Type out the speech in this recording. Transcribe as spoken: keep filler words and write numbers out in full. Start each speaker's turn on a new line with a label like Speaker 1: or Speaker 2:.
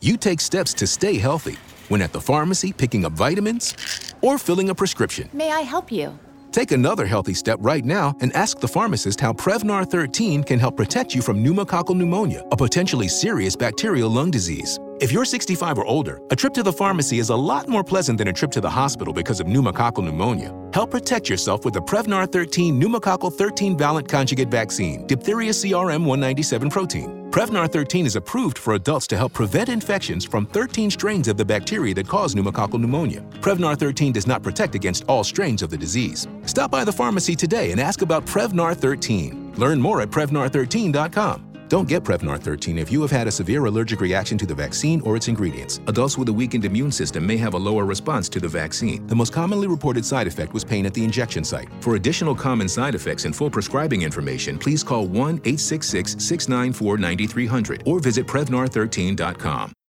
Speaker 1: You take steps to stay healthy when at the pharmacy picking up vitamins or filling a prescription.
Speaker 2: May I help you?
Speaker 1: Take another healthy step right now and ask the pharmacist how Prevnar thirteen can help protect you from pneumococcal pneumonia, a potentially serious bacterial lung disease. If you're sixty-five or older, a trip to the pharmacy is a lot more pleasant than a trip to the hospital because of pneumococcal pneumonia. Help protect yourself with the Prevnar thirteen pneumococcal thirteen valent conjugate vaccine, diphtheria C R M one ninety-seven protein. Prevnar thirteen is approved for adults to help prevent infections from thirteen strains of the bacteria that cause pneumococcal pneumonia. Prevnar thirteen does not protect against all strains of the disease. Stop by the pharmacy today and ask about Prevnar thirteen. Learn more at Prevnar thirteen dot com. Don't get Prevnar thirteen if you have had a severe allergic reaction to the vaccine or its ingredients. Adults with a weakened immune system may have a lower response to the vaccine. The most commonly reported side effect was pain at the injection site. For additional common side effects and full prescribing information, please call one eight six six, six nine four, nine three zero zero or visit Prevnar thirteen dot com.